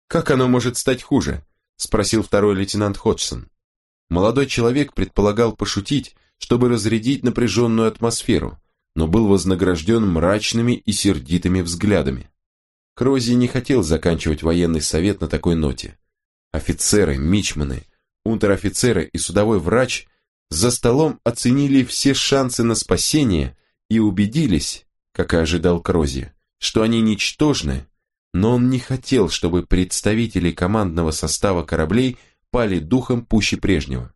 «Как оно может стать хуже?» – спросил второй лейтенант Ходжсон. Молодой человек предполагал пошутить, чтобы разрядить напряженную атмосферу, но был вознагражден мрачными и сердитыми взглядами. Крози не хотел заканчивать военный совет на такой ноте. Офицеры, мичманы, унтер-офицеры и судовой врач за столом оценили все шансы на спасение и убедились, как и ожидал Крози, что они ничтожны, но он не хотел, чтобы представители командного состава кораблей пали духом пуще прежнего.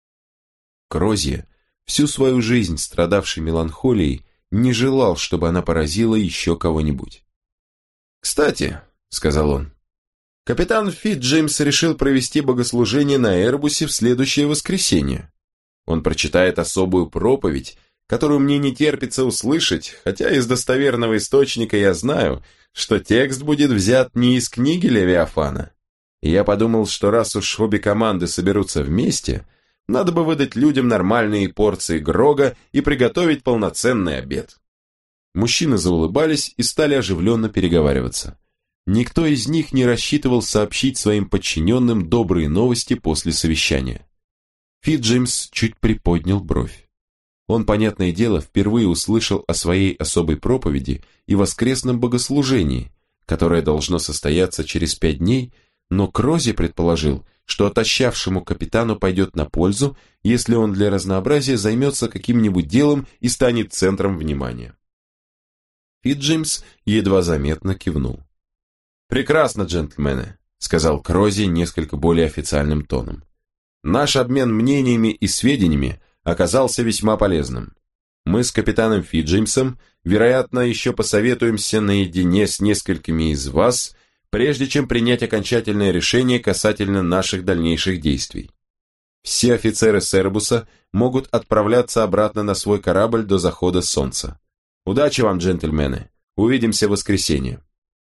Крози, всю свою жизнь страдавший меланхолией, не желал, чтобы она поразила еще кого-нибудь. «Кстати», — сказал он, — «капитан Фитджеймс решил провести богослужение на Эрбусе в следующее воскресенье. Он прочитает особую проповедь, которую мне не терпится услышать, хотя из достоверного источника я знаю, что текст будет взят не из книги Левиафана. И я подумал, что раз уж обе команды соберутся вместе, надо бы выдать людям нормальные порции грога и приготовить полноценный обед». Мужчины заулыбались и стали оживленно переговариваться. Никто из них не рассчитывал сообщить своим подчиненным добрые новости после совещания. Фитджеймс чуть приподнял бровь. Он, понятное дело, впервые услышал о своей особой проповеди и воскресном богослужении, которое должно состояться через 5 дней, но Крози предположил, что отощавшему капитану пойдет на пользу, если он для разнообразия займется каким-нибудь делом и станет центром внимания. Фитджеймс едва заметно кивнул. «Прекрасно, джентльмены», — сказал Крози несколько более официальным тоном. «Наш обмен мнениями и сведениями оказался весьма полезным. Мы с капитаном Фитджеймсом, вероятно, еще посоветуемся наедине с несколькими из вас, прежде чем принять окончательное решение касательно наших дальнейших действий. Все офицеры Сербуса могут отправляться обратно на свой корабль до захода солнца. Удачи вам, джентльмены. Увидимся в воскресенье».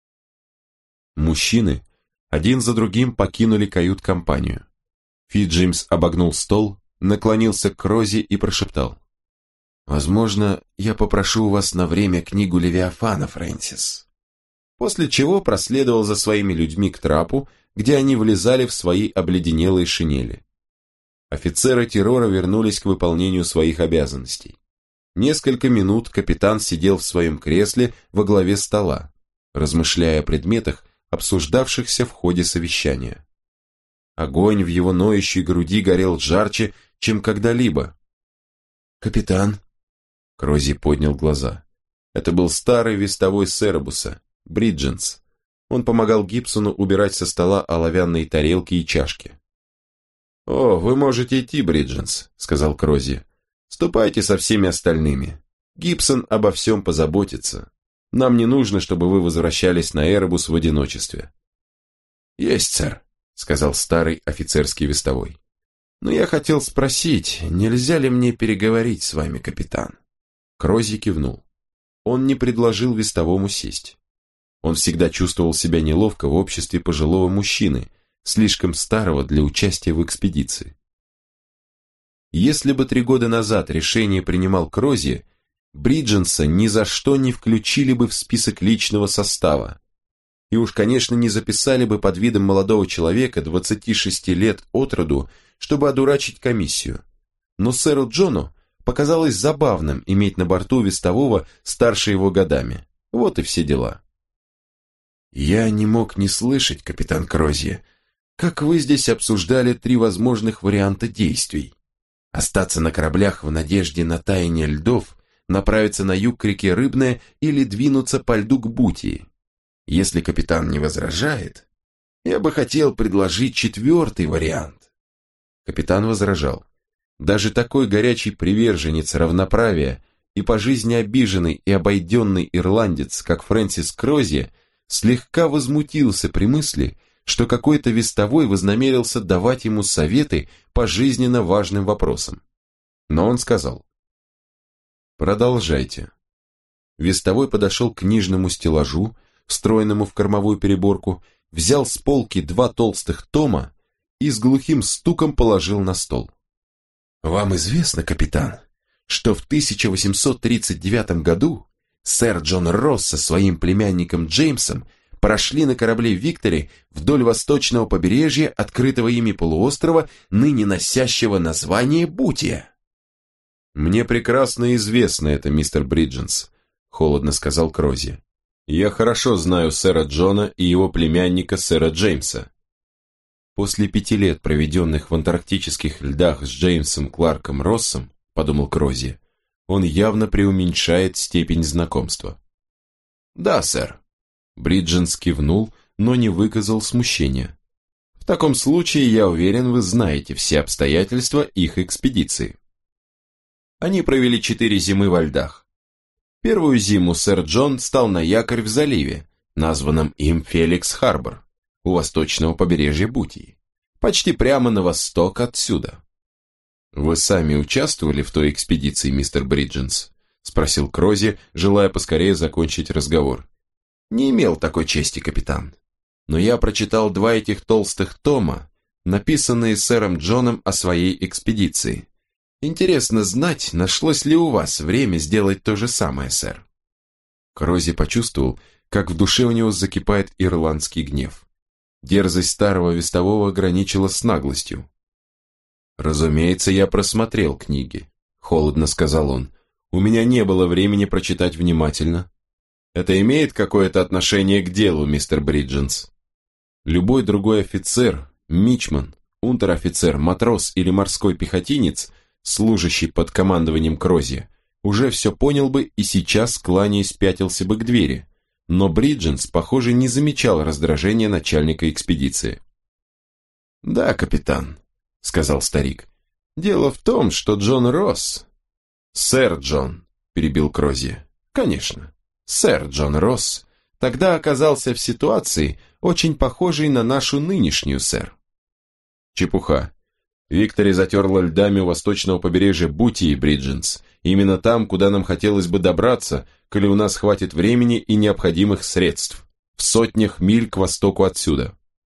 Мужчины один за другим покинули кают-компанию. Фитджеймс обогнул стол, наклонился к Крози и прошептал: «Возможно, я попрошу у вас на время книгу Левиафана, Фрэнсис». После чего проследовал за своими людьми к трапу, где они влезали в свои обледенелые шинели. Офицеры террора вернулись к выполнению своих обязанностей. Несколько минут капитан сидел в своем кресле во главе стола, размышляя о предметах, обсуждавшихся в ходе совещания. Огонь в его ноющей груди горел жарче, чем когда-либо. «Капитан?» Крози поднял глаза. Это был старый вестовой Сербуса, Бридженс. Он помогал Гибсону убирать со стола оловянные тарелки и чашки. «О, вы можете идти, Бридженс», — сказал Крози. «Ступайте со всеми остальными. Гибсон обо всем позаботится. Нам не нужно, чтобы вы возвращались на Эребус в одиночестве». «Есть, сэр», — сказал старый офицерский вестовой. «Но я хотел спросить, нельзя ли мне переговорить с вами, капитан?» Крози кивнул. Он не предложил вестовому сесть. Он всегда чувствовал себя неловко в обществе пожилого мужчины, слишком старого для участия в экспедиции. Если бы 3 года назад решение принимал Крози, Бридженса ни за что не включили бы в список личного состава. И уж, конечно, не записали бы под видом молодого человека 26 лет от роду, чтобы одурачить комиссию. Но сэру Джону показалось забавным иметь на борту вестового старше его годами. Вот и все дела. «Я не мог не слышать, капитан Крози, как вы здесь обсуждали 3 возможных варианта действий. Остаться на кораблях в надежде на таяние льдов, направиться на юг к реке Рыбная или двинуться по льду к Бутии. Если капитан не возражает, я бы хотел предложить 4-й вариант». Капитан возражал. Даже такой горячий приверженец равноправия и по жизни обиженный и обойденный ирландец, как Фрэнсис Крози, слегка возмутился при мысли, что какой-то вестовой вознамерился давать ему советы по жизненно важным вопросам. Но он сказал: «Продолжайте». Вестовой подошел к книжному стеллажу, встроенному в кормовую переборку, взял с полки 2 толстых тома и с глухим стуком положил на стол. «Вам известно, капитан, что в 1839 году сэр Джон Росс со своим племянником Джеймсом прошли на корабле «Викторе» вдоль восточного побережья открытого ими полуострова, ныне носящего название Бутия. «Мне прекрасно известно это, мистер Бридженс», — холодно сказал Крози. «Я хорошо знаю сэра Джона и его племянника сэра Джеймса». «После 5 лет, проведенных в антарктических льдах с Джеймсом Кларком Россом, — подумал Крози, — он явно преуменьшает степень знакомства». «Да, сэр». Бридженс кивнул, но не выказал смущения. «В таком случае, я уверен, вы знаете все обстоятельства их экспедиции». Они провели 4 зимы во льдах. Первую зиму сэр Джон стал на якорь в заливе, названном им Феликс-Харбор, у восточного побережья Бутии, почти прямо на восток отсюда. «Вы сами участвовали в той экспедиции, мистер Бридженс?» — спросил Крози, желая поскорее закончить разговор. «Не имел такой чести, капитан. Но я прочитал 2 этих толстых тома, написанные сэром Джоном о своей экспедиции. Интересно знать, нашлось ли у вас время сделать то же самое, сэр». Крози почувствовал, как в душе у него закипает ирландский гнев. Дерзость старого вестового граничила с наглостью. «Разумеется, я просмотрел книги», — холодно сказал он. «У меня не было времени прочитать внимательно. Это имеет какое-то отношение к делу, мистер Бридженс? Любой другой офицер, мичман, унтер-офицер, матрос или морской пехотинец, служащий под командованием Крози, уже все понял бы и сейчас, кланяясь, пятился бы к двери. Но Бридженс, похоже, не замечал раздражения начальника экспедиции. «Да, капитан», — сказал старик. «Дело в том, что Джон Росс...» «Сэр Джон», — перебил Крози. «Конечно, сэр Джон Росс тогда оказался в ситуации, очень похожей на нашу нынешнюю, сэр». «Чепуха. Виктори затерла льдами у восточного побережья Бутии, Бридженс. Именно там, куда нам хотелось бы добраться, коли у нас хватит времени и необходимых средств. В сотнях миль к востоку отсюда».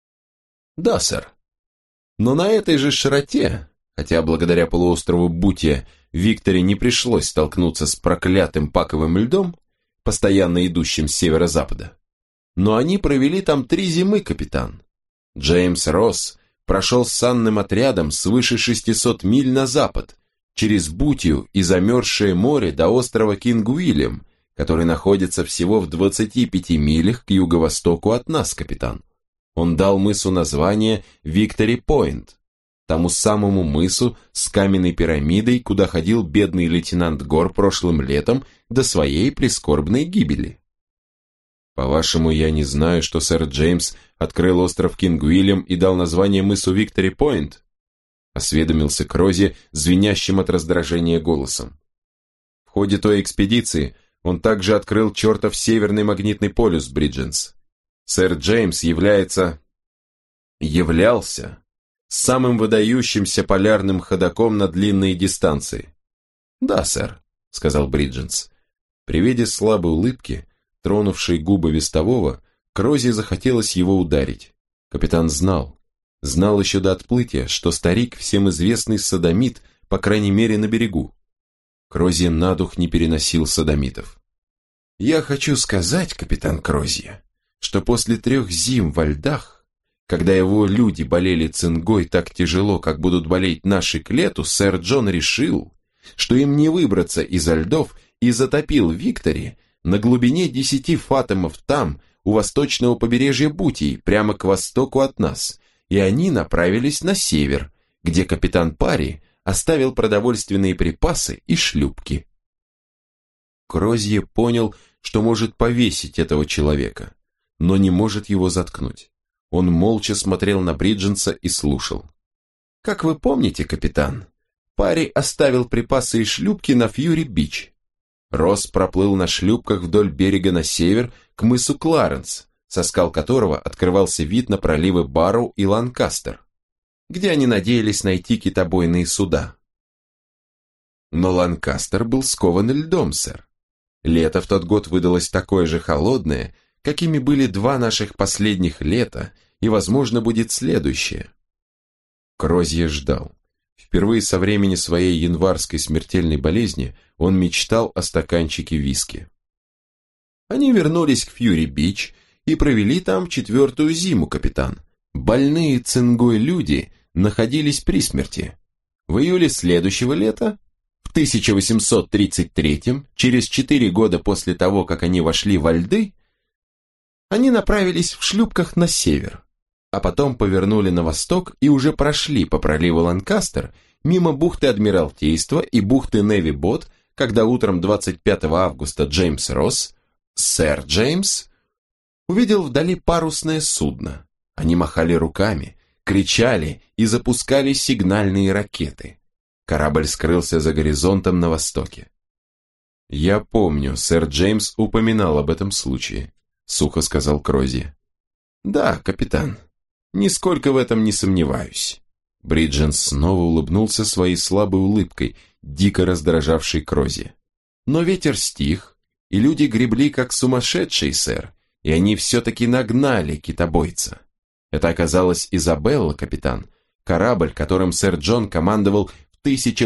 «Да, сэр. Но на этой же широте, хотя благодаря полуострову Бутия Викторе не пришлось столкнуться с проклятым паковым льдом, постоянно идущим с северо-запада, но они провели там 3 зимы, капитан. Джеймс Росс прошел с санным отрядом свыше 600 миль на запад, через Бутию и замерзшее море до острова Кинг-Уильям, который находится всего в 25 милях к юго-востоку от нас, капитан. Он дал мысу название Виктори-Пойнт, тому самому мысу с каменной пирамидой, куда ходил бедный лейтенант Гор прошлым летом до своей прискорбной гибели. По-вашему, я не знаю, что сэр Джеймс открыл остров Кинг-Уильям и дал название мысу Виктори-Пойнт? Осведомился Крози звенящим от раздражения голосом. В ходе той экспедиции он также открыл чертов северный магнитный полюс, Бридженс. Сэр Джеймс являлся самым выдающимся полярным ходоком на длинные дистанции. «Да, сэр», — сказал Бридженс. При виде слабой улыбки, тронувшей губы вестового, Крози захотелось его ударить. Капитан знал еще до отплытия, что старик всем известный содомит, по крайней мере на берегу. Крози на дух не переносил содомитов. «Я хочу сказать, капитан Крози, что после 3 зим во льдах, когда его люди болели цингой так тяжело, как будут болеть наши к лету, сэр Джон решил, что им не выбраться изо льдов и затопил Виктори на глубине 10 фатомов там, у восточного побережья Бутии, прямо к востоку от нас, и они направились на север, где капитан Парри оставил продовольственные припасы и шлюпки». Крозье понял, что может повесить этого человека, но не может его заткнуть. Он молча смотрел на Бридженса и слушал. «Как вы помните, капитан, Парри оставил припасы и шлюпки на Фьюри-Бич. Росс проплыл на шлюпках вдоль берега на север к мысу Кларенс, со скал которого открывался вид на проливы Барроу и Ланкастер, где они надеялись найти китобойные суда. Но Ланкастер был скован льдом, сэр. Лето в тот год выдалось такое же холодное, какими были 2 наших последних лета, и, возможно, будет следующее». Крозье ждал. Впервые со времени своей январской смертельной болезни он мечтал о стаканчике виски. Они вернулись к Фьюри-Бич и провели там 4-ю зиму, капитан. Больные цингой люди находились при смерти. В июле следующего лета, в 1833-м, через 4 года после того, как они вошли во льды, они направились в шлюпках на север, а потом повернули на восток и уже прошли по проливу Ланкастер мимо бухты Адмиралтейства и бухты Неви-Бот, когда утром 25 августа Джеймс Росс, сэр Джеймс, увидел вдали парусное судно. Они махали руками, кричали и запускали сигнальные ракеты. Корабль скрылся за горизонтом на востоке. «Я помню, сэр Джеймс упоминал об этом случае», — сухо сказал Крози. «Да, капитан, нисколько в этом не сомневаюсь». Бридженс снова улыбнулся своей слабой улыбкой, дико раздражавшей Крози. «Но ветер стих, и люди гребли как сумасшедшие, сэр, и они все-таки нагнали китобойца. Это оказалась Изабелла, капитан, корабль, которым сэр Джон командовал в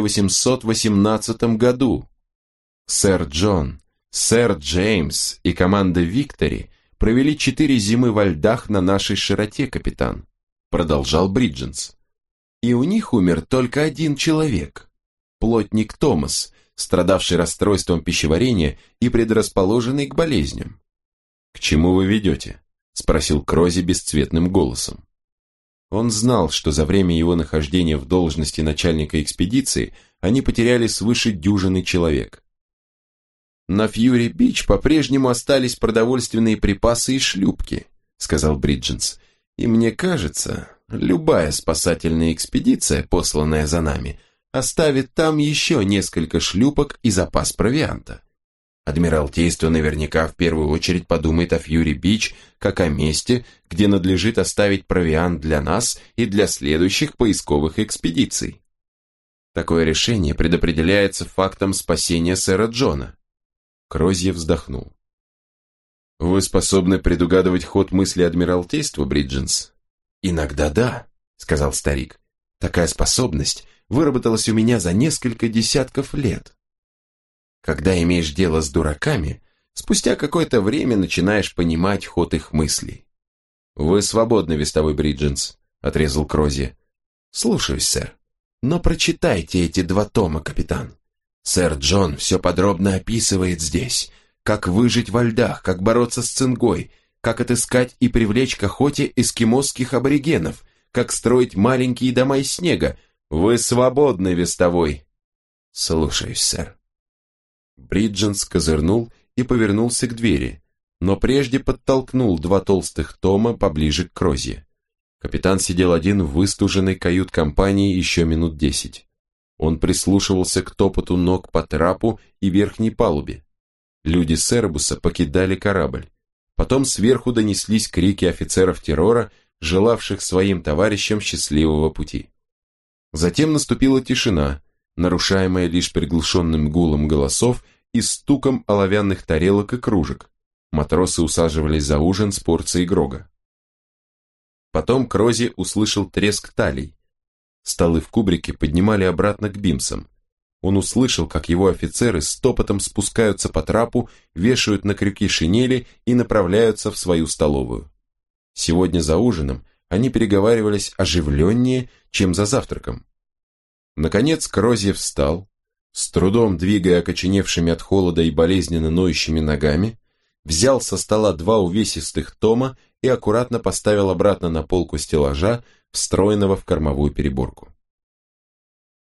1818 году. Сэр Джон, сэр Джеймс и команда Виктори провели 4 зимы во льдах на нашей широте, капитан», продолжал Бридженс. «И у них умер только один человек, плотник Томас, страдавший расстройством пищеварения и предрасположенный к болезням». «К чему вы ведете?» – спросил Крози бесцветным голосом. Он знал, что за время его нахождения в должности начальника экспедиции они потеряли свыше дюжины человек. «На Фьюри-Бич по-прежнему остались продовольственные припасы и шлюпки», – сказал Бридженс. «И мне кажется, любая спасательная экспедиция, посланная за нами, оставит там еще несколько шлюпок и запас провианта. Адмиралтейство наверняка в первую очередь подумает о Фьюри-Бич как о месте, где надлежит оставить провиант для нас и для следующих поисковых экспедиций. Такое решение предопределяется фактом спасения сэра Джона». Крозье вздохнул. «Вы способны предугадывать ход мысли Адмиралтейства, Бридженс?» «Иногда да», — сказал старик. «Такая способность выработалась у меня за несколько десятков лет. Когда имеешь дело с дураками, спустя какое-то время начинаешь понимать ход их мыслей». «Вы свободны, вестовой Бридженс», — отрезал Крозье. «Слушаюсь, сэр. Но прочитайте эти 2 тома, капитан. Сэр Джон все подробно описывает здесь, как выжить во льдах, как бороться с цингой, как отыскать и привлечь к охоте эскимосских аборигенов, как строить маленькие дома из снега. Вы свободны, вестовой». «Слушаюсь, сэр». Бридженс козырнул и повернулся к двери, но прежде подтолкнул 2 толстых тома поближе к Крозье. Капитан сидел один в выстуженной кают-компании еще минут 10. Он прислушивался к топоту ног по трапу и верхней палубе. Люди Сербуса покидали корабль. Потом сверху донеслись крики офицеров террора, желавших своим товарищам счастливого пути. Затем наступила тишина, нарушаемая лишь приглушенным гулом голосов и стуком оловянных тарелок и кружек. Матросы усаживались за ужин с порцией грога. Потом Крози услышал треск талий. Столы в кубрике поднимали обратно к бимсам. Он услышал, как его офицеры с топотом спускаются по трапу, вешают на крюки шинели и направляются в свою столовую. Сегодня за ужином они переговаривались оживленнее, чем за завтраком. Наконец Крозье встал, с трудом двигая окоченевшими от холода и болезненно ноющими ногами, взял со стола 2 увесистых тома и аккуратно поставил обратно на полку стеллажа, встроенного в кормовую переборку.